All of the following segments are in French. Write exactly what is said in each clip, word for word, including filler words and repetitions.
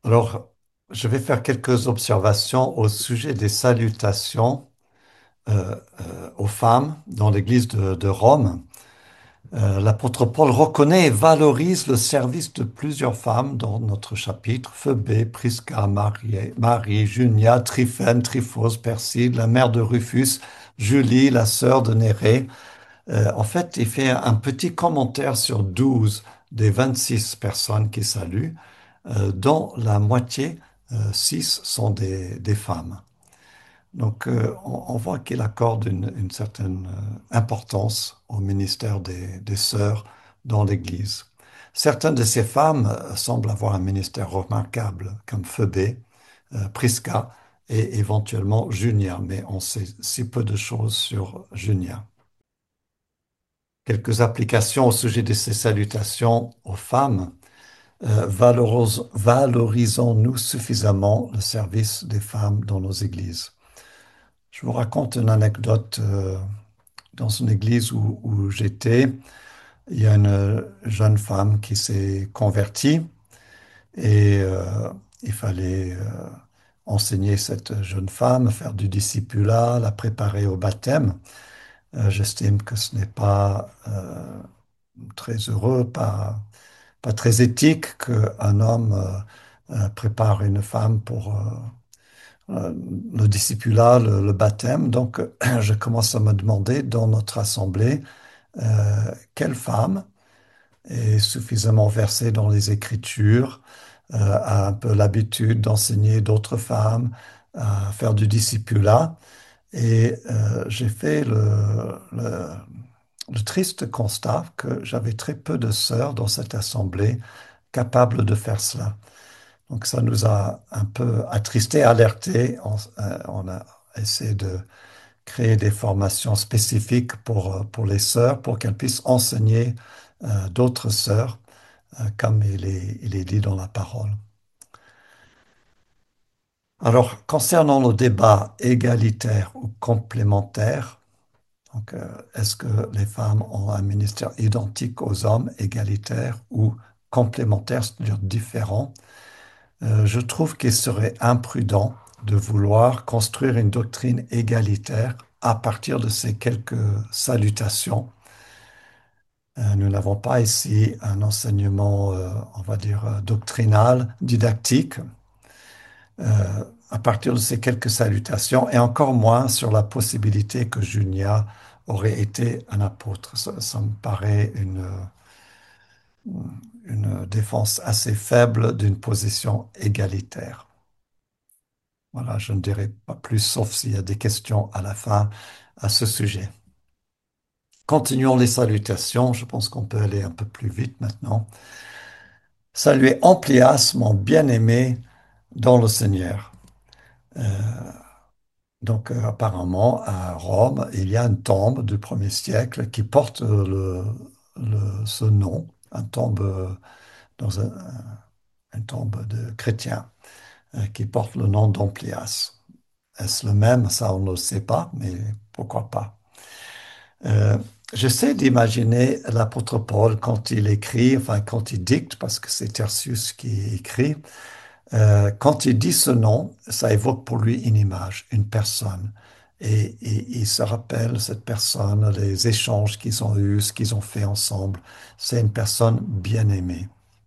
Alors, je vais faire quelques observations au sujet des salutations euh, euh, aux femmes dans l'Église de, de Rome. Euh, l'apôtre Paul reconnaît et valorise le service de plusieurs femmes dans notre chapitre: Phoebé, Prisca, Marie, Marie, Junia, Tryphène, Tryphos, Perside, la mère de Rufus, Julie, la sœur de Nérée. Euh, en fait, il fait un petit commentaire sur douze des vingt-six personnes qui saluent, euh, dont la moitié, euh, six, sont des, des femmes. Donc, euh, on, on voit qu'il accorde une, une certaine euh, importance au ministère des, des sœurs dans l'Église. Certaines de ces femmes euh, semblent avoir un ministère remarquable, comme Phoebé, euh, Prisca et éventuellement Junia, mais on sait si peu de choses sur Junia. Quelques applications au sujet de ces salutations aux femmes. Euh, valoris- valorisons-nous suffisamment le service des femmes dans nos églises? Je vous raconte une anecdote. Euh, dans une église où, où j'étais, il y a une jeune femme qui s'est convertie et euh, il fallait euh, enseigner cette jeune femme, faire du discipulat, la préparer au baptême. Euh, j'estime que ce n'est pas euh, très heureux, pas pas très éthique qu'un homme euh, euh, prépare une femme pour euh, euh, le discipulat, le, le baptême. Donc, je commence à me demander dans notre assemblée, euh, quelle femme est suffisamment versée dans les Écritures, euh, a un peu l'habitude d'enseigner d'autres femmes, à faire du discipulat. Et euh, j'ai fait le, le, le triste constat que j'avais très peu de sœurs dans cette assemblée capables de faire cela. Donc ça nous a un peu attristés, alertés. On, euh, on a essayé de créer des formations spécifiques pour, euh, pour les sœurs, pour qu'elles puissent enseigner euh, d'autres sœurs, euh, comme il est, il est dit dans la parole. Alors, concernant le débat égalitaire ou complémentaire, donc, euh, est-ce que les femmes ont un ministère identique aux hommes, égalitaire ou complémentaire, c'est-à-dire différent? Euh, je trouve qu'il serait imprudent de vouloir construire une doctrine égalitaire à partir de ces quelques salutations. Euh, nous n'avons pas ici un enseignement, euh, on va dire, euh, doctrinal, didactique, euh, à partir de ces quelques salutations, et encore moins sur la possibilité que Junia aurait été un apôtre. Ça, ça me paraît une, une défense assez faible d'une position égalitaire. Voilà, je ne dirai pas plus, sauf s'il y a des questions à la fin à ce sujet. Continuons les salutations. Je pense qu'on peut aller un peu plus vite maintenant. Saluez Amplias, mon bien-aimé dans le Seigneur. Euh, donc, euh, apparemment, à Rome, il y a une tombe du premier siècle qui porte le, le- ce nom, une tombe, euh, dans un- une tombe de chrétien, euh, qui porte le nom d'Amplias. Est-ce le même? Ça, on ne le sait pas, mais pourquoi pas. Euh, J'essaie d'imaginer l'apôtre Paul quand il écrit, enfin quand il dicte, parce que c'est Tertius qui écrit, euh, quand il dit ce nom, ça évoque pour lui une image, une personne. Et, et il se rappelle cette personne, les échanges qu'ils ont eus, ce qu'ils ont fait ensemble. C'est une personne bien aimée.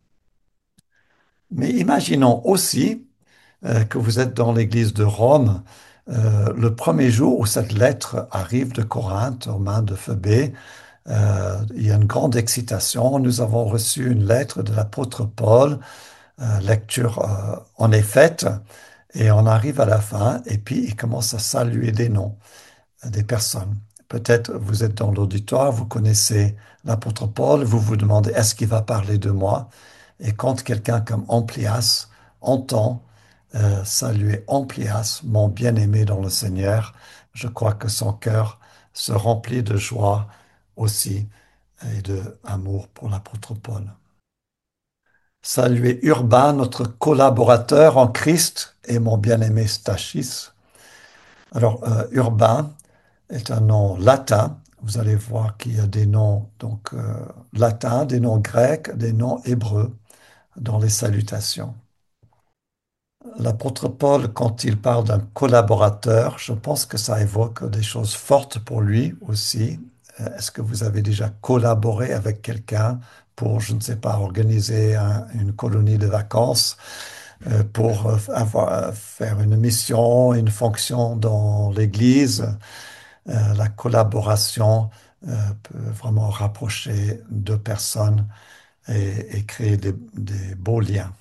Mais imaginons aussi euh, que vous êtes dans l'église de Rome, euh, le premier jour où cette lettre arrive de Corinthe aux mains de Phoebé. Euh, il y a une grande excitation. Nous avons reçu une lettre de l'apôtre Paul. Euh, lecture euh, en est faite et on arrive à la fin et puis il commence à saluer des noms, euh, des personnes. Peut-être vous êtes dans l'auditoire, vous connaissez l'apôtre Paul, vous vous demandez est-ce qu'il va parler de moi? Et quand quelqu'un comme Amplias entend euh, saluer Amplias, mon bien-aimé dans le Seigneur, je crois que son cœur se remplit de joie aussi et de amour pour l'apôtre Paul. Saluez Urbain, notre collaborateur en Christ, et mon bien-aimé Stachys. Alors, euh, Urbain est un nom latin. Vous allez voir qu'il y a des noms donc euh, latins, des noms grecs, des noms hébreux dans les salutations. L'apôtre Paul, quand il parle d'un collaborateur, je pense que ça évoque des choses fortes pour lui aussi. Euh, Est-ce que vous avez déjà collaboré avec quelqu'un pour, je ne sais pas, organiser un- une colonie de vacances, euh, pour euh, avoir, euh, faire une mission, une fonction dans l'Église? Euh, la collaboration euh, peut vraiment rapprocher deux personnes et, et créer des des beaux liens.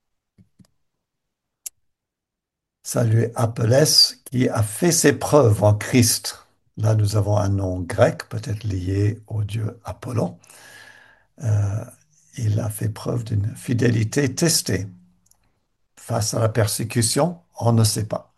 Salut Apelles qui a fait ses preuves en Christ. Là, nous avons un nom grec, peut-être lié au dieu Apollon. Euh, il a fait preuve d'une fidélité testée. Face à la persécution, on ne sait pas.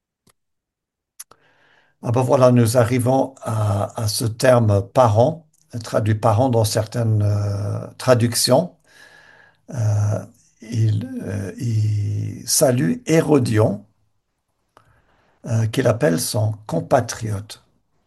Ah ben voilà, nous arrivons à, à ce terme parent, traduit parent dans certaines euh, traductions. Euh, il, euh, il salue Hérodion, euh, qu'il appelle son compatriote.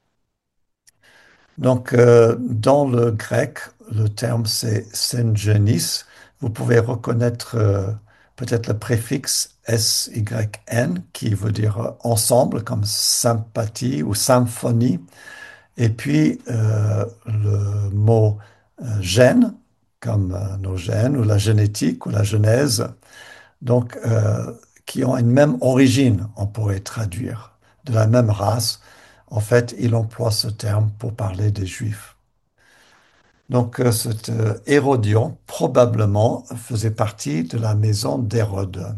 Donc, euh, dans le grec, le terme c'est Syngenis. Vous pouvez reconnaître euh, peut-être le préfixe S Y N qui veut dire euh, ensemble, comme sympathie ou symphonie. Et puis euh, le mot euh, gène, comme euh, nos gènes, ou la génétique, ou la genèse, donc euh, qui ont une même origine, on pourrait traduire, de la même race. En fait, il emploie ce terme pour parler des Juifs. Donc, euh, cet euh, Hérodion, probablement, faisait partie de la maison d'Hérode.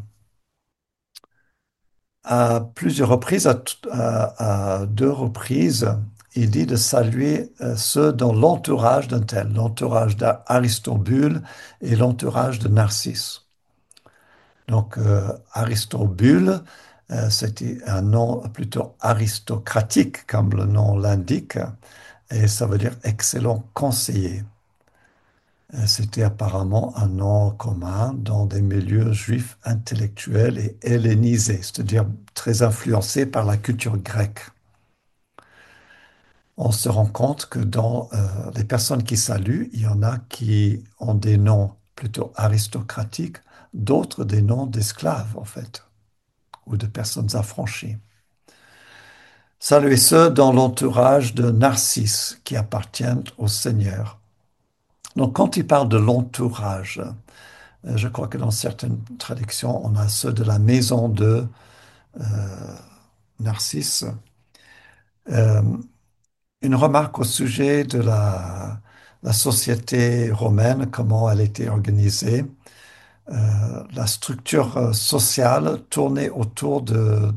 À plusieurs reprises, à, t- à- à deux reprises, il dit de saluer euh, ceux dans l'entourage d'un tel, l'entourage d'Aristobule et l'entourage de Narcisse. Donc, euh, Aristobule, euh, c'était un nom plutôt aristocratique, comme le nom l'indique, et ça veut dire excellent conseiller. Euh, C'était apparemment un nom commun dans des milieux juifs intellectuels et hellénisés, c'est-à-dire très influencés par la culture grecque. On se rend compte que dans euh, les personnes qui saluent, il y en a qui ont des noms plutôt aristocratiques, d'autres des noms d'esclaves, en fait, ou de personnes affranchies. Saluez ceux dans l'entourage de Narcisse qui appartiennent au Seigneur. Donc, quand il parle de l'entourage, Euh, Je crois que dans certaines traductions, on a ceux de la maison de Narcisse. Euh, une remarque au sujet de la, la société romaine, comment elle était organisée. Euh, la structure euh, sociale tournait autour de,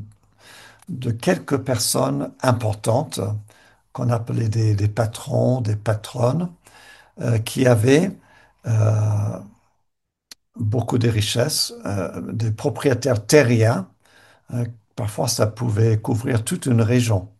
de quelques personnes importantes qu'on appelait des, des patrons, des patronnes, euh, qui avaient euh, beaucoup de richesses, euh, des propriétaires terriens. Euh, Parfois, ça pouvait couvrir toute une région.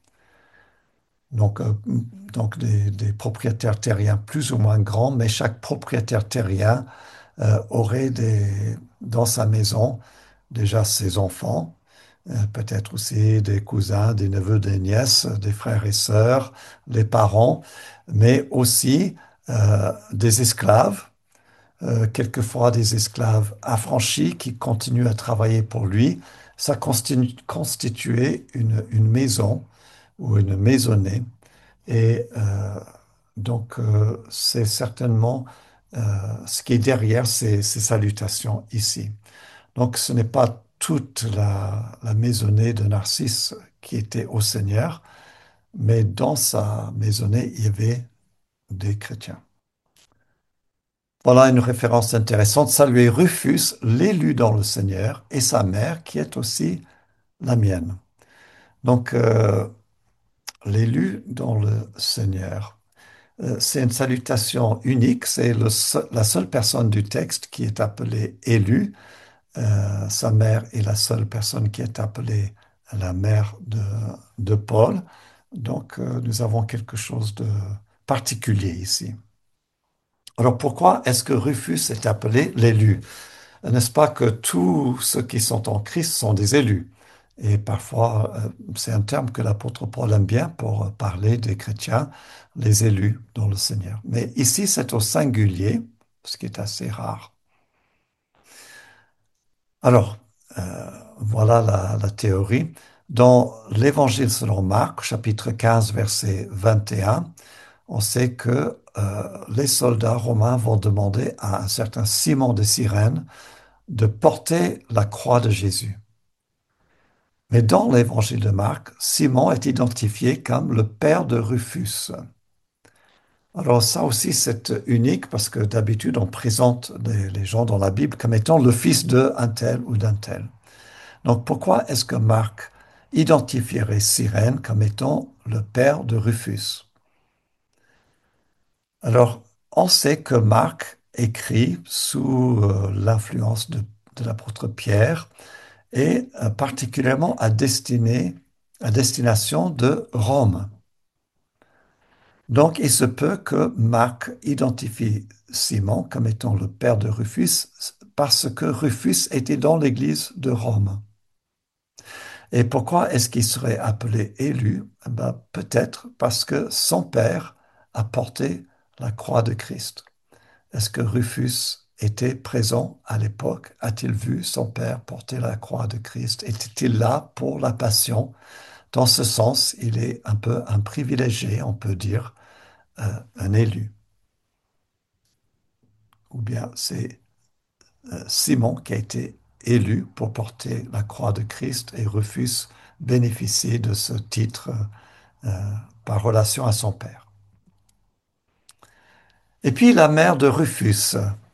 Donc, euh, donc des, des propriétaires terriens plus ou moins grands, mais chaque propriétaire terrien euh, aurait des, dans sa maison déjà ses enfants, euh, peut-être aussi des cousins, des neveux, des nièces, des frères et sœurs, les parents, mais aussi euh, des esclaves, euh, quelquefois des esclaves affranchis qui continuent à travailler pour lui. Ça constitu- constituait une, une maison ou une maisonnée. Et euh, donc, euh, c'est certainement euh, ce qui est derrière ces, ces salutations ici. Donc, ce n'est pas toute la, la maisonnée de Narcisse qui était au Seigneur, mais dans sa maisonnée, il y avait des chrétiens. Voilà une référence intéressante. Saluer Rufus, l'élu dans le Seigneur, et sa mère, qui est aussi la mienne. Donc, euh, l'élu dans le Seigneur. Euh, c'est une salutation unique. C'est le seul- la seule personne du texte qui est appelée élu. Euh, sa mère est la seule personne qui est appelée la mère de, de Paul. Donc, euh, nous avons quelque chose de particulier ici. Alors, pourquoi est-ce que Rufus est appelé l'élu? N'est-ce pas que tous ceux qui sont en Christ sont des élus? Et parfois, euh, c'est un terme que l'apôtre Paul aime bien pour parler des chrétiens, les élus dans le Seigneur. Mais ici, c'est au singulier, ce qui est assez rare. Alors, Voilà la, la théorie. Dans l'Évangile selon Marc, chapitre quinze, verset vingt et un, on sait que euh, les soldats romains vont demander à un certain Simon de Cyrène de porter la croix de Jésus. Mais dans l'Évangile de Marc, Simon est identifié comme le père de Rufus. Alors ça aussi, c'est unique parce que d'habitude, on présente les, les gens dans la Bible comme étant le fils de un tel ou d'un tel. Donc pourquoi est-ce que Marc identifierait Cyrène comme étant le père de Rufus? Alors, on sait que Marc écrit sous euh, l'influence de, de l'apôtre Pierre et euh, particulièrement à, destiné, à destination de Rome. Donc, il se peut que Marc identifie Simon comme étant le père de Rufus parce que Rufus était dans l'église de Rome. Et pourquoi est-ce qu'il serait appelé élu? Eh ben, peut-être parce que son père a porté la croix de Christ. Est-ce que Rufus était présent à l'époque? A-t-il vu son père porter la croix de Christ? Était-il là pour la passion? Dans ce sens, il est un peu un privilégié, on peut dire, euh, un élu. Ou bien c'est euh, Simon qui a été élu pour porter la croix de Christ et Rufus bénéficier de ce titre euh, par relation à son père. Et puis la mère de Rufus.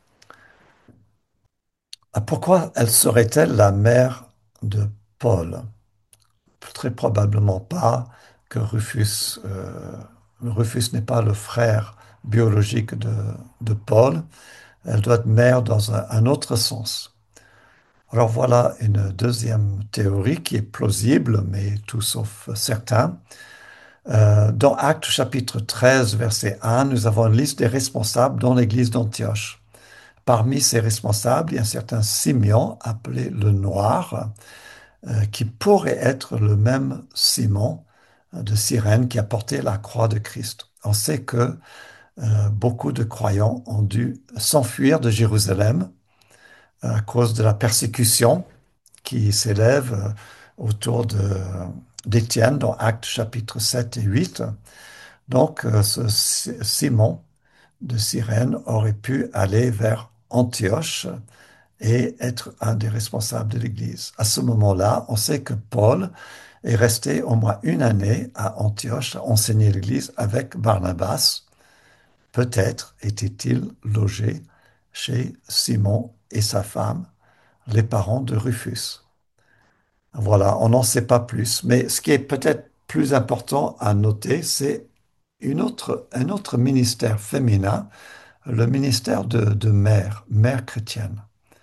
Ah, pourquoi elle serait-elle la mère de Paul? Très probablement pas que Rufus, euh, Rufus n'est pas le frère biologique de, de Paul. Elle doit être mère dans un, un autre sens. Alors voilà une deuxième théorie qui est plausible, mais tout sauf certain. Euh, dans Actes chapitre treize, verset un, nous avons une liste des responsables dans l'église d'Antioche. Parmi ces responsables, il y a un certain Simeon, appelé le Noir, euh, qui pourrait être le même Simon euh, de Cyrène qui a porté la croix de Christ. On sait que euh, beaucoup de croyants ont dû s'enfuir de Jérusalem à cause de la persécution qui s'élève euh, autour de, d'Étienne dans Actes chapitre sept et huit. Donc, euh, ce Simon de Cyrène aurait pu aller vers Antioche et être un des responsables de l'Église. À ce moment-là, on sait que Paul est resté au moins une année à Antioche à enseigner l'Église avec Barnabas. Peut-être était-il logé chez Simon et sa femme, les parents de Rufus. Voilà, on n'en sait pas plus. Mais ce qui est peut-être plus important à noter, c'est une autre, un autre ministère féminin, le ministère de, de mère, mère chrétienne.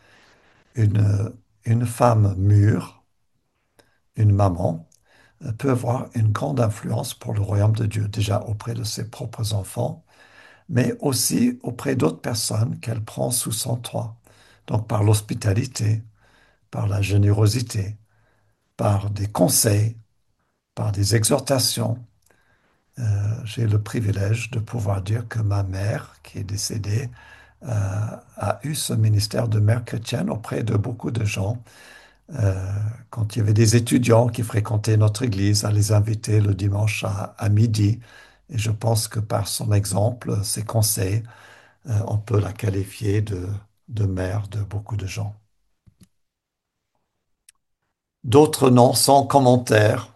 Une, une femme mûre, une maman, euh, peut avoir une grande influence pour le royaume de Dieu, déjà auprès de ses propres enfants, mais aussi auprès d'autres personnes qu'elle prend sous son toit. Donc par l'hospitalité, par la générosité, par des conseils, par des exhortations. Euh, j'ai le privilège de pouvoir dire que ma mère, qui est décédée, euh, a eu ce ministère de mère chrétienne auprès de beaucoup de gens. Euh, quand il y avait des étudiants qui fréquentaient notre église, à les inviter le dimanche à, à midi. Et je pense que par son exemple, ses conseils, euh, on peut la qualifier de, de mère de beaucoup de gens. D'autres noms sans commentaire.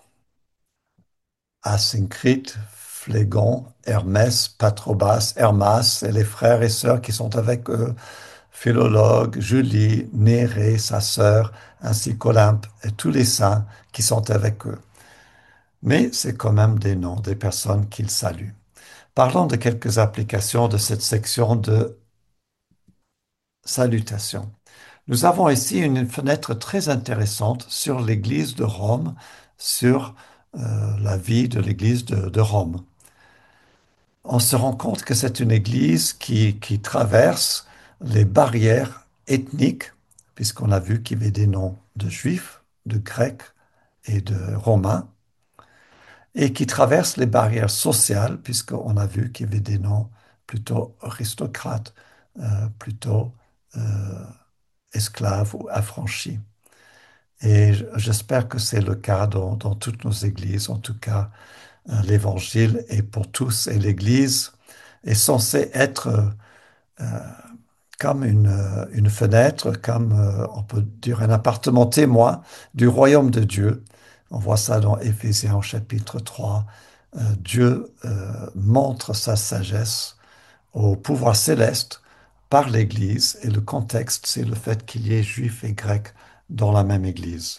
Asyncrite, Phlégon, Hermès, Patrobas, Hermas et les frères et sœurs qui sont avec eux, Philologue, Julie, Nérée, sa sœur, ainsi qu'Olympe et tous les saints qui sont avec eux. Mais c'est quand même des noms, des personnes qu'ils saluent. Parlons de quelques applications de cette section de salutation. Nous avons ici une fenêtre très intéressante sur l'Église de Rome, sur euh, la vie de l'Église de, de Rome. On se rend compte que c'est une Église qui, qui traverse les barrières ethniques, puisqu'on a vu qu'il y avait des noms de Juifs, de Grecs et de Romains, et qui traverse les barrières sociales, puisqu'on a vu qu'il y avait des noms plutôt aristocrates, euh, plutôt euh, esclaves ou affranchis. Et j- j'espère que c'est le cas dans, dans toutes nos églises. En tout cas, euh, l'Évangile est pour tous et l'Église est censée être euh, comme une, euh, une fenêtre, comme euh, on peut dire un appartement témoin du royaume de Dieu. On voit ça dans Éphésiens au chapitre trois. Euh, Dieu euh, montre sa sagesse au pouvoir céleste par l'Église et le contexte, c'est le fait qu'il y ait juifs et grecs dans la même Église.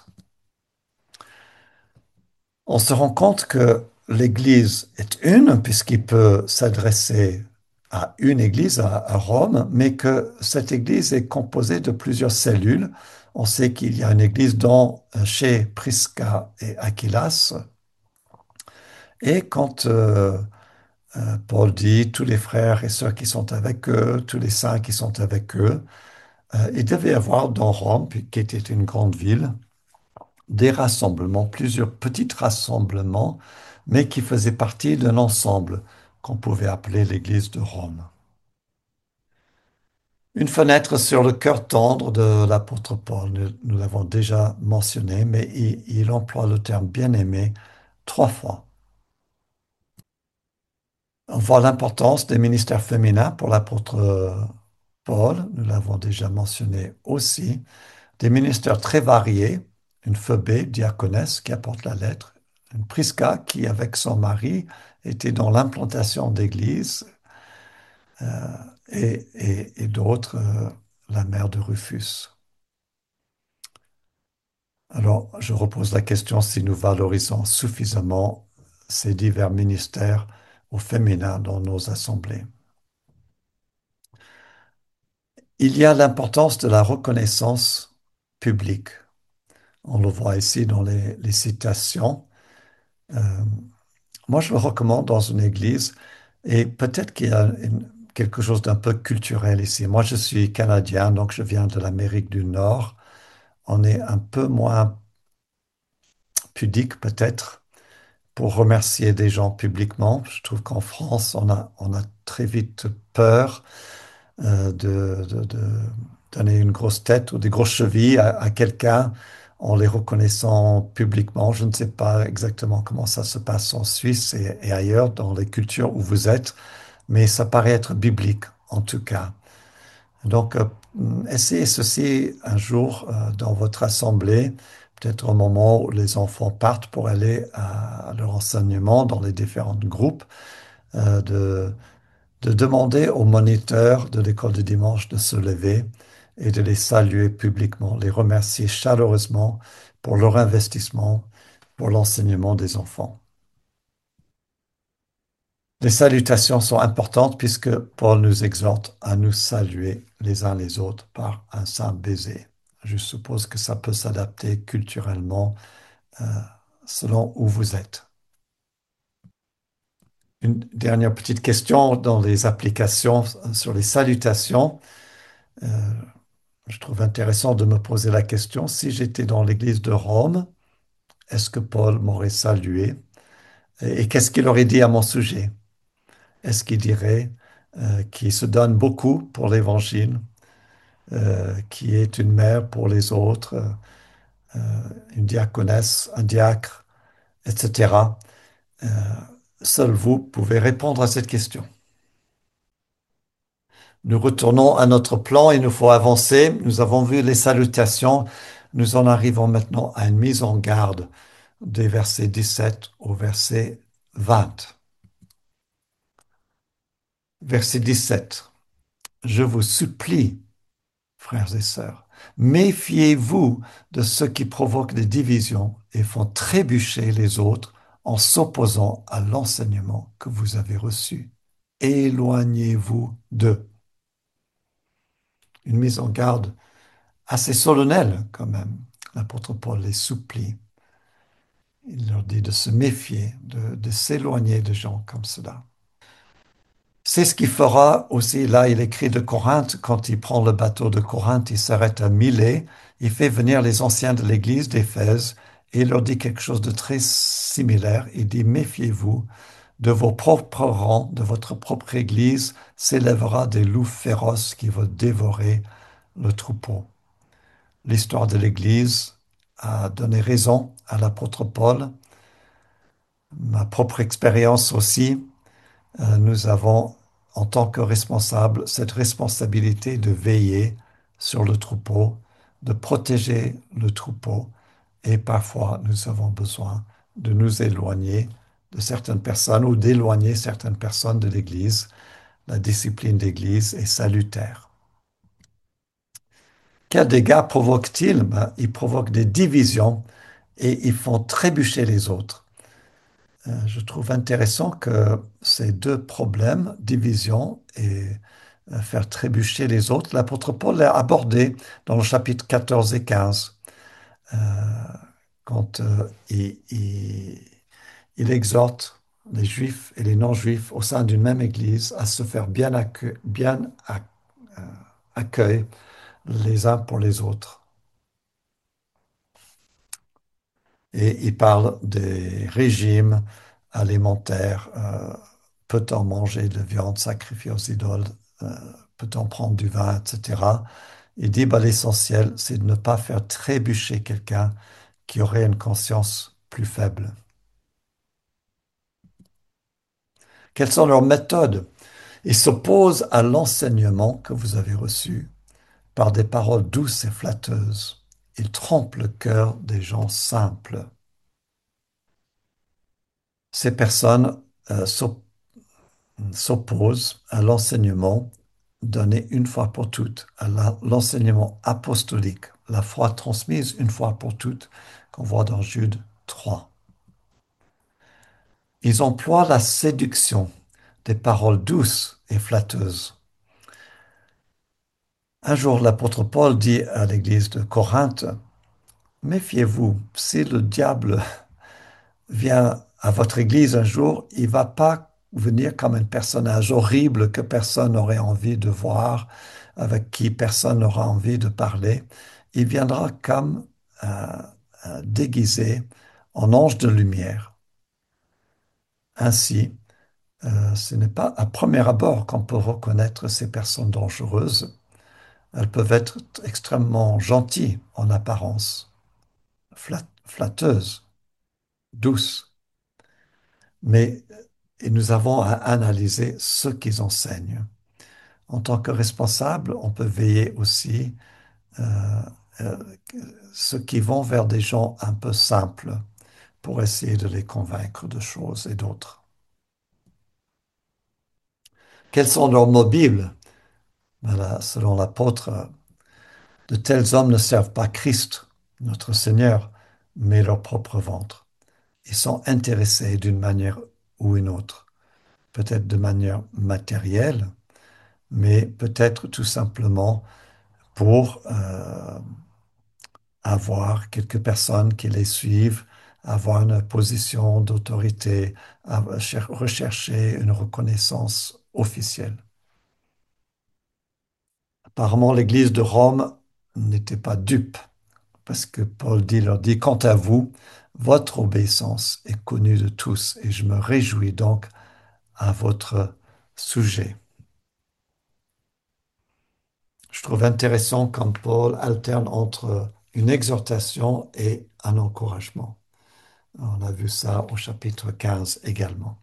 On se rend compte que l'Église est une, puisqu'il peut s'adresser à une Église, à, à Rome, mais que cette Église est composée de plusieurs cellules. On sait qu'il y a une Église dans, euh, chez Prisca et Aquilas. Et quand euh, euh, Paul dit tous les frères et sœurs qui sont avec eux, tous les saints qui sont avec eux, euh, il devait y avoir dans Rome, qui était une grande ville, des rassemblements, plusieurs petits rassemblements, mais qui faisaient partie d'un ensemble qu'on pouvait appeler l'Église de Rome. Une fenêtre sur le cœur tendre de l'apôtre Paul, nous, nous l'avons déjà mentionné, mais il, il emploie le terme bien-aimé trois fois. On voit l'importance des ministères féminins pour l'apôtre euh, Paul, nous l'avons déjà mentionné aussi. Des ministères très variés, une Phébé, diaconesse, qui apporte la lettre, une Prisca, qui, avec son mari, était dans l'implantation d'églises, et, et- et d'autres, euh, la mère de Rufus. Alors, je repose la question si nous valorisons suffisamment ces divers ministères au féminin dans nos assemblées. Il y a l'importance de la reconnaissance publique. On le voit ici dans les, les citations. Euh, Moi, je le recommande dans une église et peut-être qu'il y a une- quelque chose d'un peu culturel ici. Moi, je suis canadien, donc je viens de l'Amérique du Nord. On est un peu moins pudique peut-être pour remercier des gens publiquement. Je trouve qu'en France, on a, on a très vite peur euh, de, de- de donner une grosse tête ou des grosses chevilles à, à quelqu'un en les reconnaissant publiquement. Je ne sais pas exactement comment ça se passe en Suisse et, et ailleurs dans les cultures où vous êtes, mais ça paraît être biblique en tout cas. Donc, euh, essayez ceci un jour euh, dans votre assemblée, peut-être au moment où les enfants partent pour aller à, leur enseignement dans les différents groupes, euh, de, de demander aux moniteurs de l'école du dimanche de se lever et de les saluer publiquement, les remercier chaleureusement pour leur investissement pour l'enseignement des enfants. Les salutations sont importantes puisque Paul nous exhorte à nous saluer les uns les autres par un saint baiser. Je suppose que ça peut s'adapter culturellement euh, selon où vous êtes. Une dernière petite question dans les applications euh, sur les salutations. Euh, je trouve intéressant de me poser la question, si j'étais dans l'église de Rome, est-ce que Paul m'aurait salué? Et, et qu'est-ce qu'il aurait dit à mon sujet? Est-ce qu'il dirait euh, qu'il se donne beaucoup pour l'évangile, euh, qui est une mère pour les autres, euh, une diaconesse, un diacre, et cetera. Euh, Seul vous pouvez répondre à cette question. Nous retournons à notre plan, il nous faut avancer. Nous avons vu les salutations. Nous en arrivons maintenant à une mise en garde des versets dix-sept au verset vingt. Verset dix-sept. Je vous supplie, frères et sœurs, méfiez-vous de ceux qui provoquent des divisions et font trébucher les autres en s'opposant à l'enseignement que vous avez reçu. Éloignez-vous d'eux. Une mise en garde assez solennelle quand même. L'apôtre Paul les supplie. Il leur dit de se méfier, de, de s'éloigner de gens comme cela. C'est ce qu'il fera aussi, là il écrit de Corinthe, quand il prend le bateau de Corinthe, il s'arrête à Milet, il fait venir les anciens de l'église d'Éphèse et il leur dit quelque chose de très similaire. Il dit, méfiez-vous de vos propres rangs, de votre propre église, s'élèvera des loups féroces qui vont dévorer le troupeau. L'histoire de l'église a donné raison à l'apôtre Paul, ma propre expérience aussi. Euh, nous avons, en tant que responsables, cette responsabilité de veiller sur le troupeau, de protéger le troupeau, et parfois nous avons besoin de nous éloigner de certaines personnes ou d'éloigner certaines personnes de l'Église. La discipline d'Église est salutaire. Quels dégâts provoque-t-il? Ben, il provoque des divisions et ils font trébucher les autres. Euh, je trouve intéressant que ces deux problèmes, division et euh, faire trébucher les autres, l'apôtre Paul l'a abordé dans le chapitre quatorze et quinze, euh, quand euh, il, il- il exhorte les juifs et les non-juifs au sein d'une même église à se faire bien, accue- bien ac- euh, accueil les uns pour les autres. Et il parle des régimes alimentaires. Euh, peut-on manger de viande sacrifiée aux idoles? Euh, peut-on prendre du vin, et cetera. Il dit, bah, l'essentiel, c'est de ne pas faire trébucher quelqu'un qui aurait une conscience plus faible. Quelles sont leurs méthodes? Ils s'opposent à l'enseignement que vous avez reçu par des paroles douces et flatteuses. Ils trompent le cœur des gens simples. Ces personnes euh, s'op- s'opposent à l'enseignement donné une fois pour toutes, à la- l'enseignement apostolique, la foi transmise une fois pour toutes, qu'on voit dans Jude trois. Ils emploient la séduction, des paroles douces et flatteuses. Un jour, l'apôtre Paul dit à l'église de Corinthe, méfiez-vous, si le diable vient à votre église un jour, il va pas venir comme un personnage horrible que personne n'aurait envie de voir, avec qui personne n'aura envie de parler. Il viendra comme euh, euh, déguisé en ange de lumière. Ainsi, euh, ce n'est pas à premier abord qu'on peut reconnaître ces personnes dangereuses. Elles peuvent être extrêmement gentilles en apparence, flat- flatteuses, douces, mais nous avons à analyser ce qu'ils enseignent. En tant que responsable, on peut veiller aussi euh, euh, ceux qui vont vers des gens un peu simples pour essayer de les convaincre de choses et d'autres. Quels sont leurs mobiles? Voilà, selon l'apôtre, de tels hommes ne servent pas Christ, notre Seigneur, mais leur propre ventre. Ils sont intéressés d'une manière ou une autre, peut-être de manière matérielle, mais peut-être tout simplement pour euh, avoir quelques personnes qui les suivent, avoir une position d'autorité, avoir- cher- rechercher une reconnaissance officielle. Apparemment, l'Église de Rome n'était pas dupe, parce que Paul dit, leur dit, quant à vous, votre obéissance est connue de tous, et je me réjouis donc à votre sujet. Je trouve intéressant quand Paul alterne entre une exhortation et un encouragement. On a vu ça au chapitre quinze également.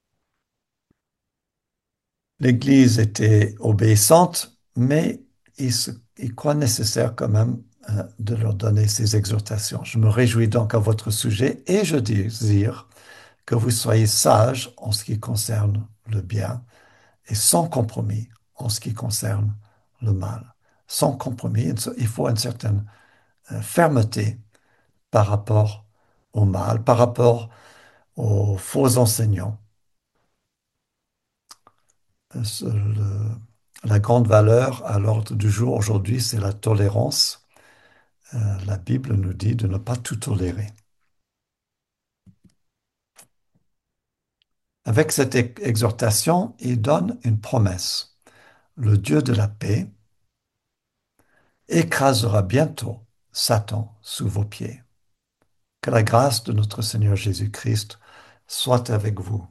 L'Église était obéissante, mais il, se- il croit nécessaire quand même euh, de leur donner ces exhortations. Je me réjouis donc à votre sujet et je désire que vous soyez sages en ce qui concerne le bien et sans compromis en ce qui concerne le mal. Sans compromis, il faut une certaine euh, fermeté par rapport au mal, par rapport aux faux enseignants. Euh, ce- le- la grande valeur à l'ordre du jour aujourd'hui, c'est la tolérance. Euh, la Bible nous dit de ne pas tout tolérer. Avec cette e- exhortation, il donne une promesse. Le Dieu de la paix écrasera bientôt Satan sous vos pieds. Que la grâce de notre Seigneur Jésus-Christ soit avec vous.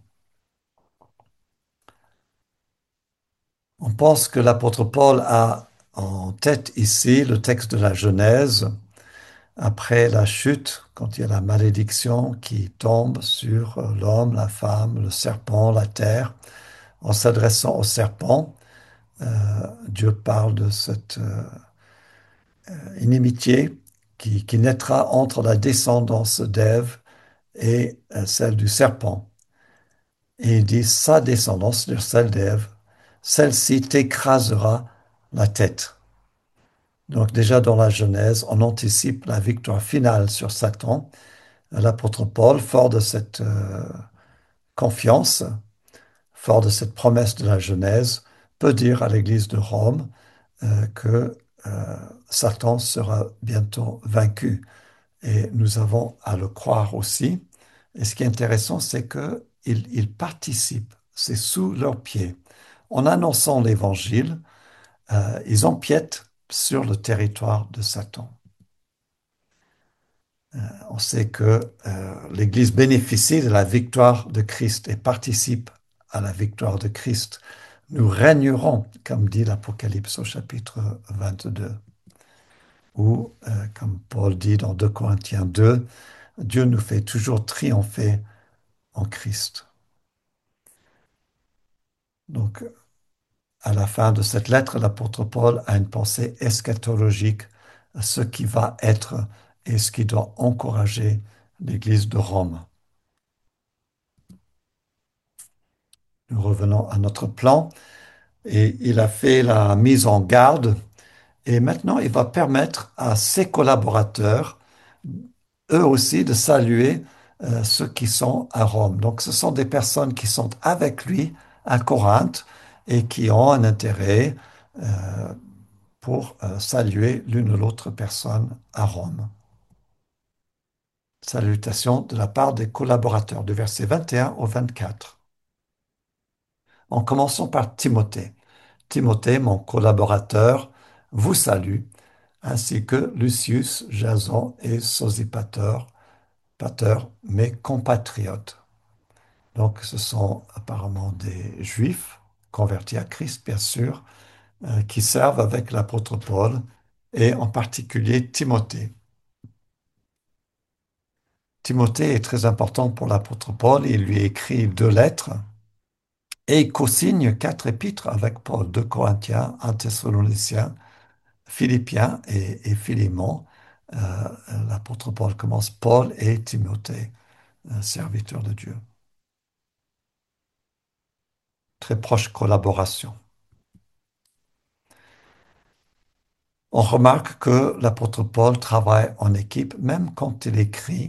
On pense que l'apôtre Paul a en tête ici le texte de la Genèse Après la chute, quand il y a la malédiction qui tombe sur euh, l'homme, la femme, le serpent, la terre, en s'adressant au serpent, euh, Dieu parle de cette euh, inimitié qui, qui naîtra entre la descendance d'Ève et euh, celle du serpent. Et il dit, sa descendance, c'est-à-dire celle d'Ève, celle-ci t'écrasera la tête. Donc déjà dans la Genèse, on anticipe la victoire finale sur Satan. L'apôtre Paul, fort de cette euh, confiance, fort de cette promesse de la Genèse, peut dire à l'Église de Rome euh, que euh, Satan sera bientôt vaincu. Et nous avons à le croire aussi. Et ce qui est intéressant, c'est qu'ils ils participent, c'est sous leurs pieds. En annonçant l'Évangile, euh, ils empiètent sur le territoire de Satan. On sait que euh, l'Église bénéficie de la victoire de Christ et participe à la victoire de Christ. Nous régnerons, comme dit l'Apocalypse au chapitre vingt-deux, ou euh, comme Paul dit dans deux Corinthiens deux, Dieu nous fait toujours triompher en Christ. Donc, à la fin de cette lettre, l'apôtre Paul a une pensée eschatologique, ce qui va être et ce qui doit encourager l'Église de Rome. Nous revenons à notre plan et il a fait la mise en garde et maintenant il va permettre à ses collaborateurs, eux aussi, de saluer euh, ceux qui sont à Rome. Donc ce sont des personnes qui sont avec lui à Corinthe et qui ont un intérêt euh, pour euh, saluer l'une ou l'autre personne à Rome. Salutations de la part des collaborateurs, du verset vingt et un au vingt-quatre. En commençant par Timothée. Timothée, mon collaborateur, vous salue, ainsi que Lucius, Jason et Sosipater, Pater, mes compatriotes. Donc, ce sont apparemment des Juifs convertis à Christ, bien sûr, euh, qui servent avec l'apôtre Paul, et en particulier Timothée. Timothée est très important pour l'apôtre Paul. Il lui écrit deux lettres et il co-signe quatre épîtres avec Paul, deux Corinthiens, un Thessaloniciens, Philippiens et, et Philémon. Euh, l'apôtre Paul commence Paul et Timothée, euh, serviteurs de Dieu. Très proche collaboration. On remarque que l'apôtre Paul travaille en équipe, même quand il écrit.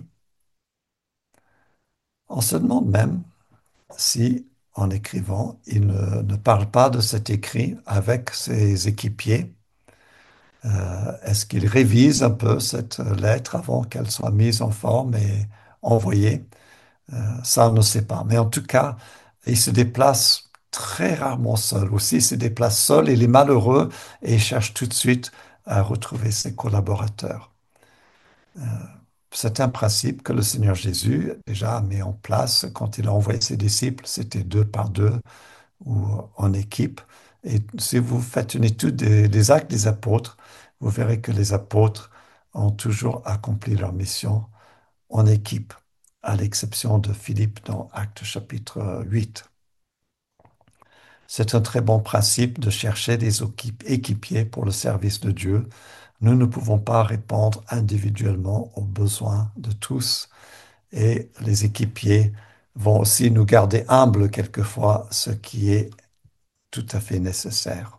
On se demande même si, en écrivant, il ne, ne parle pas de cet écrit avec ses équipiers. Euh, est-ce qu'il révise un peu cette lettre avant qu'elle soit mise en forme et envoyée? Euh, ça, on ne sait pas. Mais en tout cas, il se déplace très rarement seul. Aussi, il se déplace seul, il est malheureux et il cherche tout de suite à retrouver ses collaborateurs. C'est un principe que le Seigneur Jésus déjà a mis en place quand il a envoyé ses disciples. C'était deux par deux ou en équipe. Et si vous faites une étude des, des actes des apôtres, vous verrez que les apôtres ont toujours accompli leur mission en équipe, à l'exception de Philippe dans Actes chapitre huit. C'est un très bon principe de chercher des équipiers pour le service de Dieu. Nous ne pouvons pas répondre individuellement aux besoins de tous et les équipiers vont aussi nous garder humbles quelquefois, ce qui est tout à fait nécessaire.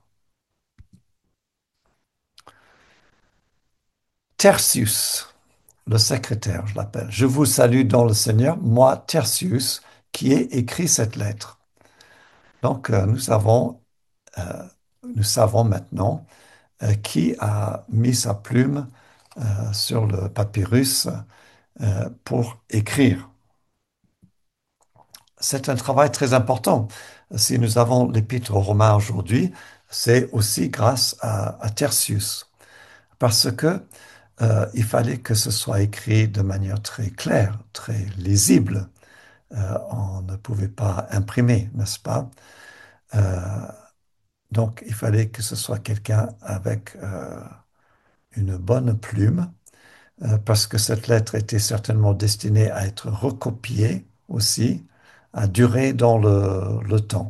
Tertius, le secrétaire, je l'appelle. Je vous salue dans le Seigneur, moi, Tertius, qui ai écrit cette lettre. Donc, euh, nous avons, euh, nous savons maintenant euh, qui a mis sa plume euh, sur le papyrus euh, pour écrire. C'est un travail très important. Si nous avons l'épître aux Romains aujourd'hui, c'est aussi grâce à, à Tertius, parce que euh, il fallait que ce soit écrit de manière très claire, très lisible. Euh, on ne pouvait pas imprimer, n'est-ce pas? Euh, donc, il fallait que ce soit quelqu'un avec euh, une bonne plume. euh, parce que cette lettre était certainement destinée à être recopiée aussi, à durer dans le, le temps.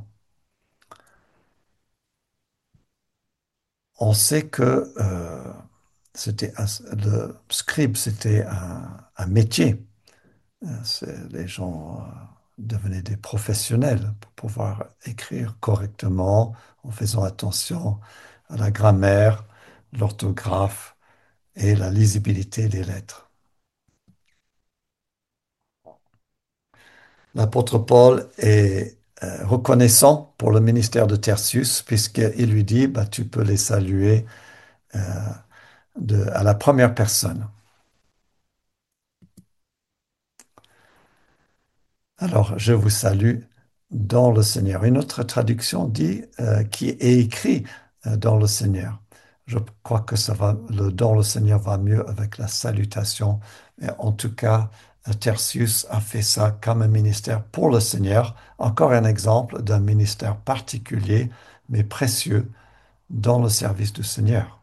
On sait que euh, c'était un- le scribe, c'était un, un métier. Euh, c'est- les gens euh, devenaient des professionnels pour pouvoir écrire correctement en faisant attention à la grammaire, l'orthographe et la lisibilité des lettres. L'apôtre Paul est euh, reconnaissant pour le ministère de Tertius puisqu'il lui dit, bah, tu peux les saluer euh, de- à la première personne. Alors, je vous salue dans le Seigneur. Une autre traduction dit euh, qui est écrit euh, dans le Seigneur. Je crois que ça va, le dans le Seigneur va mieux avec la salutation. Mais en tout cas, euh, Tertius a fait ça comme un ministère pour le Seigneur. Encore un exemple d'un ministère particulier, mais précieux dans le service du Seigneur.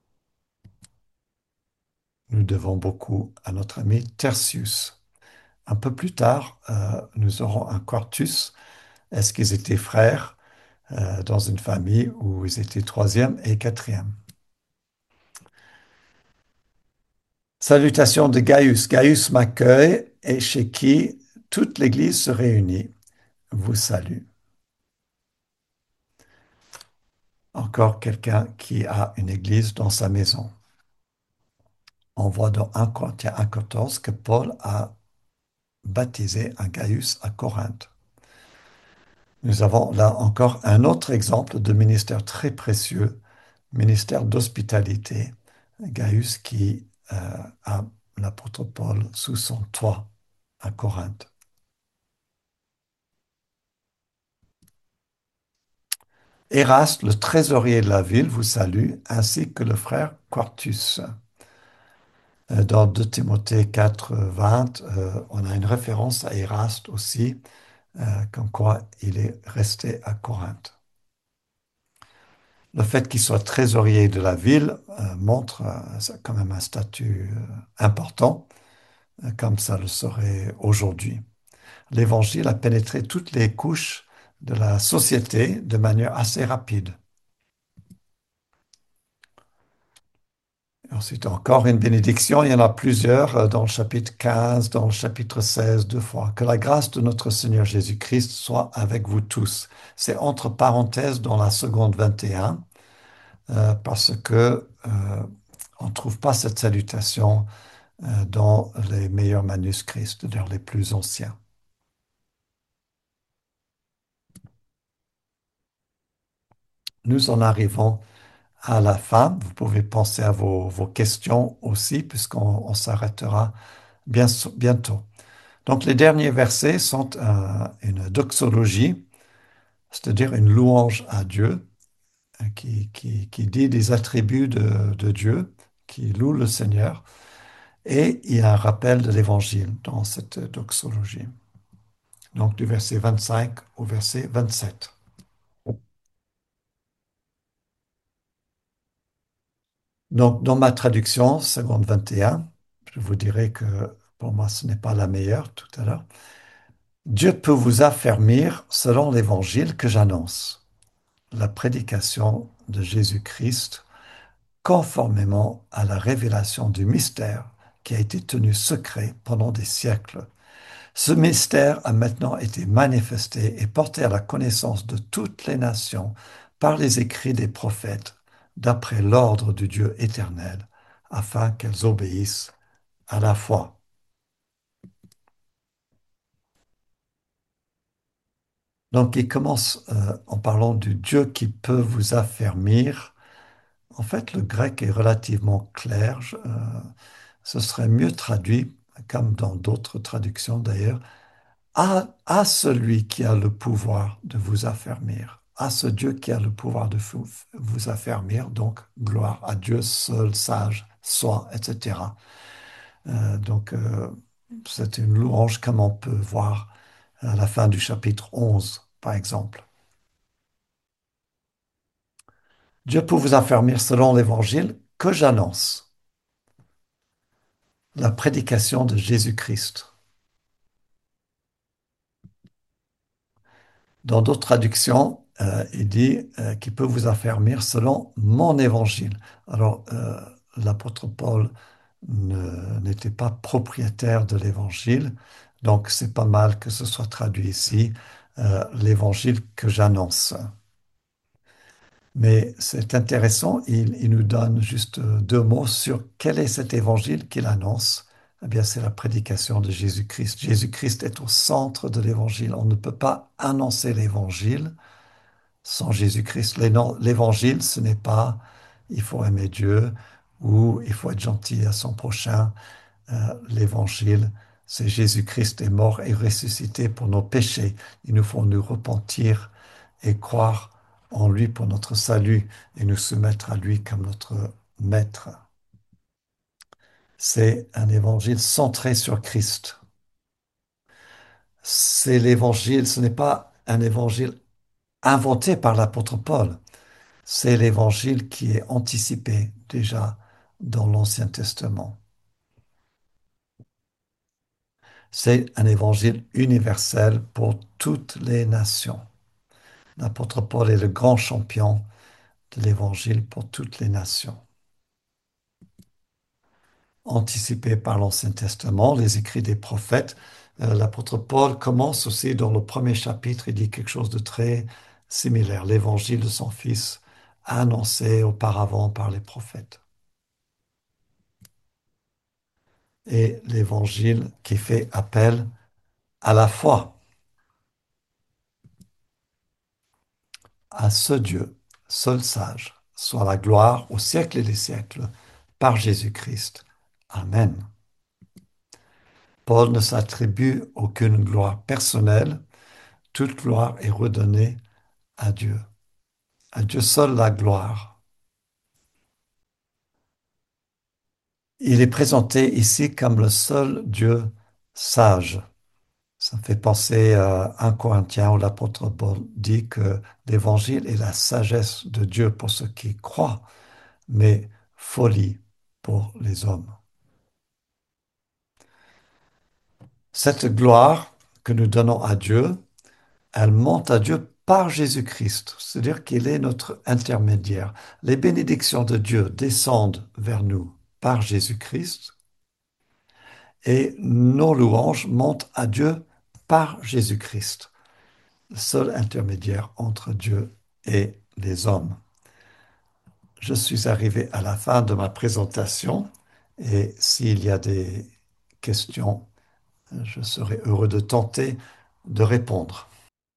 Nous devons beaucoup à notre ami Tertius. Un peu plus tard, euh, nous aurons un Quartus. Est-ce qu'ils étaient frères euh, dans une famille où ils étaient troisième et quatrième? Salutations de Gaius. Gaius m'accueille et chez qui toute l'Église se réunit. Vous salue. Encore quelqu'un qui a une église dans sa maison. On voit dans un Corinthiens un quatorze que Paul a baptisé un Gaius à Corinthe. Nous avons là encore un autre exemple de ministère très précieux, ministère d'hospitalité. Gaius qui euh, a l'apôtre Paul sous son toit à Corinthe. Éraste, le trésorier de la ville, vous salue, ainsi que le frère Quartus. Euh, Dans deux Timothée quatre, vingt, euh, on a une référence à Éraste aussi, euh, comme quoi il est resté à Corinthe. Le fait qu'il soit trésorier de la ville euh, montre euh, ça a quand même un statut euh, important, euh, comme ça le serait aujourd'hui. L'Évangile a pénétré toutes les couches de la société de manière assez rapide. Et ensuite, encore une bénédiction, il y en a plusieurs euh, dans le chapitre quinze, dans le chapitre seize, deux fois. Que la grâce de notre Seigneur Jésus-Christ soit avec vous tous. C'est entre parenthèses dans la seconde vingt et un, euh, parce que euh, on ne trouve pas cette salutation euh, dans les meilleurs manuscrits, c'est-à-dire les plus anciens. Nous en arrivons à la fin. Vous pouvez penser à vos, vos questions aussi, puisqu'on on s'arrêtera bien, bientôt. Donc, les derniers versets sont euh, une doxologie, c'est-à-dire une louange à Dieu, euh, qui, qui, qui dit des attributs de, de Dieu, qui loue le Seigneur, et il y a un rappel de l'Évangile dans cette doxologie. Donc, du verset vingt-cinq au verset vingt-sept. Donc, dans ma traduction, seconde vingt et un, je vous dirai que pour moi, ce n'est pas la meilleure tout à l'heure. Dieu peut vous affermir selon l'évangile que j'annonce, la prédication de Jésus-Christ, conformément à la révélation du mystère qui a été tenu secret pendant des siècles. Ce mystère a maintenant été manifesté et porté à la connaissance de toutes les nations par les écrits des prophètes, d'après l'ordre du Dieu éternel, afin qu'elles obéissent à la foi. Donc il commence euh, en parlant du Dieu qui peut vous affermir. En fait, le grec est relativement clair. Je- euh, ce serait mieux traduit, comme dans d'autres traductions d'ailleurs, à, à celui qui a le pouvoir de vous affermir, à ce Dieu qui a le pouvoir de vous, vous affermir. Donc, gloire à Dieu seul, sage, soit, et cetera. Euh, donc, euh, c'est une louange comme on peut voir à la fin du chapitre onze, par exemple. Dieu peut vous affermir selon l'évangile que j'annonce. La prédication de Jésus-Christ. Dans d'autres traductions, euh, il dit euh, qu'il peut vous affermir selon mon évangile. Alors, euh, l'apôtre Paul ne- n'était pas propriétaire de l'évangile, donc c'est pas mal que ce soit traduit ici, euh, l'évangile que j'annonce. Mais c'est intéressant, il, il nous donne juste euh, deux mots sur quel est cet évangile qu'il annonce. Eh bien, c'est la prédication de Jésus-Christ. Jésus-Christ est au centre de l'évangile. On ne peut pas annoncer l'évangile sans Jésus-Christ. L'éno- L'évangile, ce n'est pas il faut aimer Dieu ou il faut être gentil à son prochain. Euh, L'évangile, c'est Jésus-Christ est mort et ressuscité pour nos péchés. Il nous faut nous repentir et croire en lui pour notre salut et nous soumettre à lui comme notre maître. C'est un évangile centré sur Christ. C'est l'évangile, ce n'est pas un évangile inventé par l'apôtre Paul. C'est l'évangile qui est anticipé déjà dans l'Ancien Testament. C'est un évangile universel pour toutes les nations. L'apôtre Paul est le grand champion de l'évangile pour toutes les nations. Anticipé par l'Ancien Testament, les écrits des prophètes, euh, l'apôtre Paul commence aussi dans le premier chapitre, il dit quelque chose de très similaire, l'évangile de son Fils annoncé auparavant par les prophètes. Et l'évangile qui fait appel à la foi, à ce Dieu, seul sage, soit la gloire au siècle des siècles, par Jésus-Christ. Amen. Paul ne s'attribue aucune gloire personnelle, toute gloire est redonnée à Dieu. À Dieu seul la gloire. Il est présenté ici comme le seul Dieu sage. Ça me fait penser à un Corinthien où l'apôtre Paul dit que l'évangile est la sagesse de Dieu pour ceux qui croient, mais folie pour les hommes. Cette gloire que nous donnons à Dieu, elle monte à Dieu par Jésus-Christ, c'est-à-dire qu'il est notre intermédiaire. Les bénédictions de Dieu descendent vers nous par Jésus-Christ et nos louanges montent à Dieu par Jésus-Christ, le seul intermédiaire entre Dieu et les hommes. Je suis arrivé à la fin de ma présentation et s'il y a des questions, je serai heureux de tenter de répondre.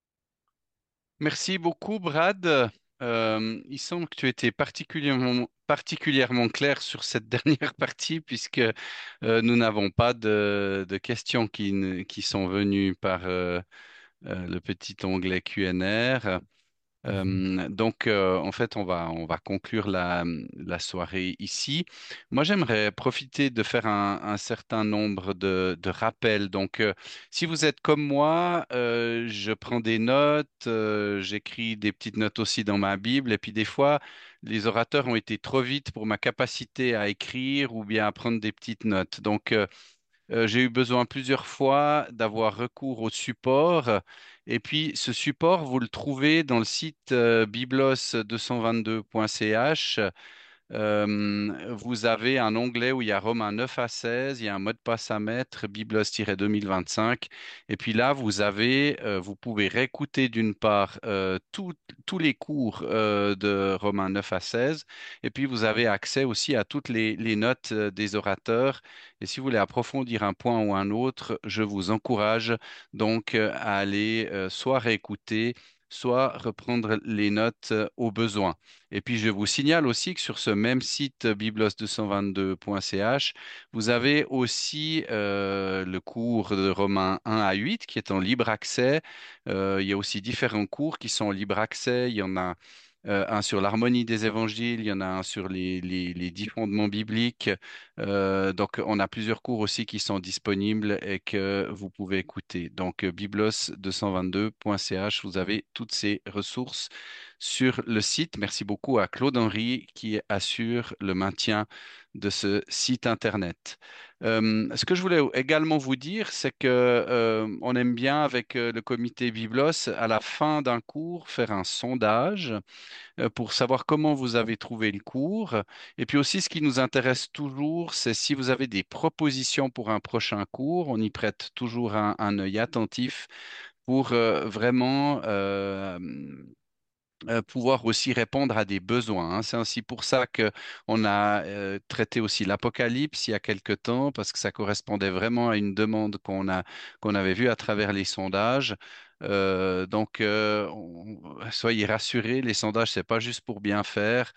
Merci beaucoup, Brad. Euh, il semble que tu étais particulièrement, particulièrement clair sur cette dernière partie, puisque euh, nous n'avons pas de, de questions qui, ne- qui sont venues par euh, euh, le petit onglet Q and R. Euh, donc, euh, en fait, on va, on va conclure la, la soirée ici. Moi, j'aimerais profiter de faire un, un certain nombre de, de rappels. Donc, euh, si vous êtes comme moi, euh, je prends des notes, euh, j'écris des petites notes aussi dans ma Bible, et puis des fois, les orateurs ont été trop vite pour ma capacité à écrire ou bien à prendre des petites notes. Donc, euh, euh, j'ai eu besoin plusieurs fois d'avoir recours au support. Et puis, ce support, vous le trouvez dans le site euh, biblos deux cent vingt-deux point c h. Euh, vous avez un onglet où il y a Romains neuf à seize, il y a un mot de passe à mettre, Biblos-deux mille vingt-cinq. Et puis là, vous avez, euh, vous pouvez réécouter d'une part euh, tout- tous les cours euh, de Romains neuf à seize. Et puis vous avez accès aussi à toutes les, les notes euh, des orateurs. Et si vous voulez approfondir un point ou un autre, je vous encourage donc euh, à aller euh, soit réécouter, soit reprendre les notes euh, au besoin. Et puis, je vous signale aussi que sur ce même site biblos deux cent vingt-deux point c h, vous avez aussi euh, le cours de Romains un à huit qui est en libre accès. Euh, il y a aussi différents cours qui sont en libre accès. Il y en a euh, un sur l'harmonie des évangiles, il y en a un sur les, les, les dix fondements bibliques. Euh, donc, on a plusieurs cours aussi qui sont disponibles et que vous pouvez écouter. Donc, biblos deux cent vingt-deux point c h, vous avez toutes ces ressources sur le site. Merci beaucoup à Claude Henry qui assure le maintien de ce site Internet. Euh, ce que je voulais également vous dire, c'est que euh, on aime bien avec euh, le comité Biblos à la fin d'un cours faire un sondage euh, pour savoir comment vous avez trouvé le cours. Et puis aussi, ce qui nous intéresse toujours, c'est si vous avez des propositions pour un prochain cours. On y prête toujours un, un œil attentif pour euh, vraiment euh, euh, pouvoir aussi répondre à des besoins, hein. C'est ainsi pour ça que on a euh, traité aussi l'Apocalypse il y a quelque temps, parce que ça correspondait vraiment à une demande qu'on a qu'on avait vue à travers les sondages. Euh, donc, euh, on- soyez rassurés, les sondages, c'est pas juste pour bien faire.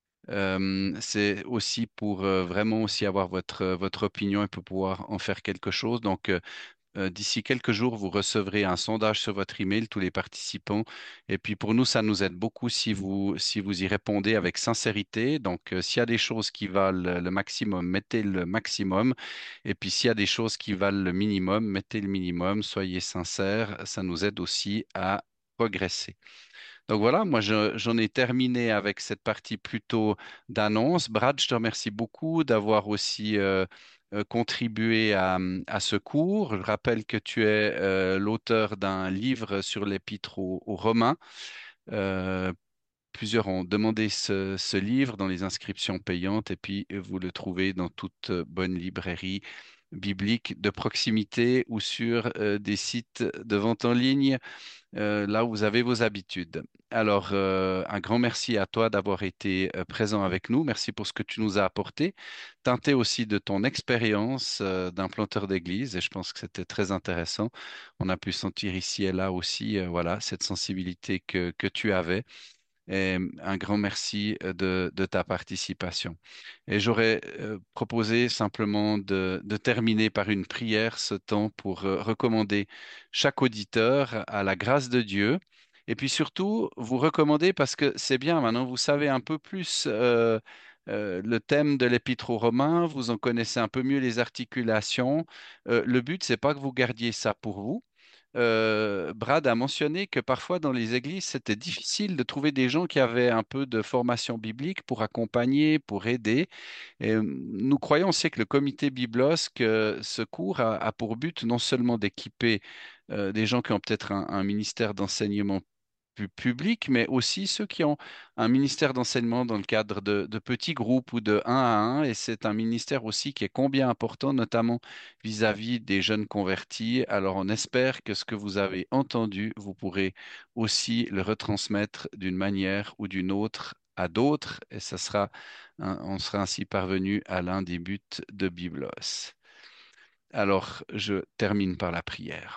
Euh, c'est aussi pour euh, vraiment aussi avoir votre votre opinion et pour pouvoir en faire quelque chose. Donc, euh, euh, d'ici quelques jours, vous recevrez un sondage sur votre email, tous les participants. Et puis pour nous, ça nous aide beaucoup si vous, si vous y répondez avec sincérité. Donc, euh, s'il y a des choses qui valent le maximum, mettez le maximum. Et puis s'il y a des choses qui valent le minimum, mettez le minimum. Soyez sincères, ça nous aide aussi à progresser. Donc voilà, moi je- j'en ai terminé avec cette partie plutôt d'annonce. Brad, je te remercie beaucoup d'avoir aussi euh, euh, contribué à, à ce cours. Je rappelle que tu es euh, l'auteur d'un livre sur l'Épître aux, aux Romains. Euh, Plusieurs ont demandé ce, ce livre dans les inscriptions payantes et puis vous le trouvez dans toute bonne librairie biblique de proximité ou sur euh, des sites de vente en ligne euh, là où vous avez vos habitudes. Alors, euh, un grand merci à toi d'avoir été euh, présent avec nous. Merci pour ce que tu nous as apporté, teinté aussi de ton expérience euh, d'implanteur d'église, et je pense que c'était très intéressant. On a pu sentir ici et là aussi, euh, voilà, cette sensibilité que, que tu avais. Et un grand merci euh, de, de ta participation. Et j'aurais euh, proposé simplement de, de terminer par une prière ce temps pour euh, recommander chaque auditeur à la grâce de Dieu. Et puis surtout, vous recommander, parce que c'est bien, maintenant vous savez un peu plus euh, euh, le thème de l'Épître aux Romains, vous en connaissez un peu mieux les articulations. Euh, le but, c'est pas que vous gardiez ça pour vous. Euh, Brad a mentionné que parfois dans les églises, c'était difficile de trouver des gens qui avaient un peu de formation biblique pour accompagner, pour aider. Et euh, nous croyons aussi que le comité Biblos, que ce cours a, a pour but non seulement d'équiper euh, des gens qui ont peut-être un, un ministère d'enseignement pu- public, mais aussi ceux qui ont un ministère d'enseignement dans le cadre de, de petits groupes ou de un à un. Et c'est un ministère aussi qui est combien important, notamment vis-à-vis des jeunes convertis. Alors on espère que ce que vous avez entendu, vous pourrez aussi le retransmettre d'une manière ou d'une autre à d'autres, et ça sera, hein, on sera ainsi parvenu à l'un des buts de Biblos. Alors, je termine par la prière.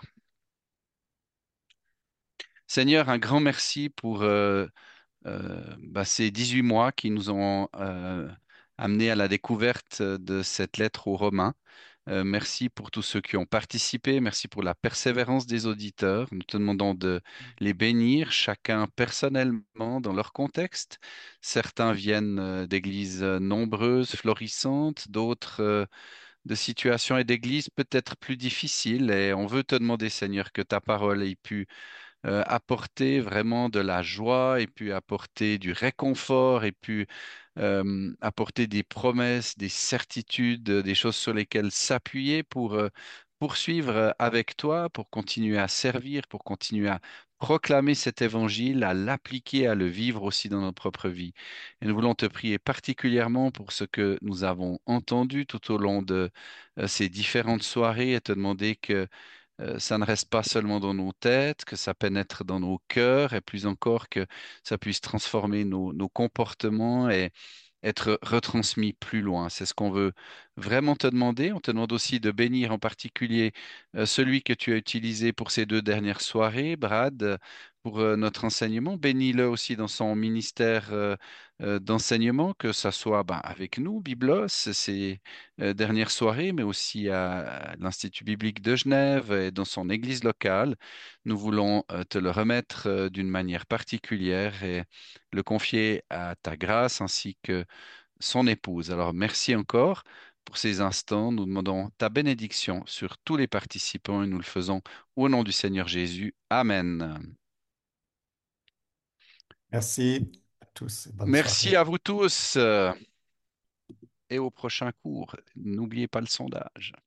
Seigneur, un grand merci pour euh, euh, bah, ces dix-huit mois qui nous ont euh, amenés à la découverte de cette lettre aux Romains. Euh, merci pour tous ceux qui ont participé. Merci pour la persévérance des auditeurs. Nous te demandons de les bénir, chacun personnellement dans leur contexte. Certains viennent euh, d'églises euh, nombreuses, florissantes, d'autres euh, de situations et d'églises peut-être plus difficiles. Et on veut te demander, Seigneur, que ta parole ait pu euh, apporter vraiment de la joie et puis apporter du réconfort et puis euh, apporter des promesses, des certitudes, euh, des choses sur lesquelles s'appuyer pour euh, poursuivre euh, avec toi, pour continuer à servir, pour continuer à proclamer cet évangile, à l'appliquer, à le vivre aussi dans notre propre vie. Et nous voulons te prier particulièrement pour ce que nous avons entendu tout au long de euh, ces différentes soirées et te demander que euh, ça ne reste pas seulement dans nos têtes, que ça pénètre dans nos cœurs et plus encore que ça puisse transformer nos, nos comportements et être retransmis plus loin. C'est ce qu'on veut vraiment te demander. On te demande aussi de bénir en particulier euh, celui que tu as utilisé pour ces deux dernières soirées, Brad, euh, pour euh, notre enseignement. Bénis-le aussi dans son ministère euh, euh, d'enseignement, que ça soit ben, avec nous, Biblos, ces euh, dernières soirées, mais aussi à, à l'Institut biblique de Genève et dans son église locale. Nous voulons euh, te le remettre euh, d'une manière particulière et le confier à ta grâce ainsi que son épouse. Alors merci encore pour ces instants. Nous demandons ta bénédiction sur tous les participants et nous le faisons au nom du Seigneur Jésus. Amen. Merci à tous et bonne Merci soirée. à vous tous euh, et au prochain cours. N'oubliez pas le sondage.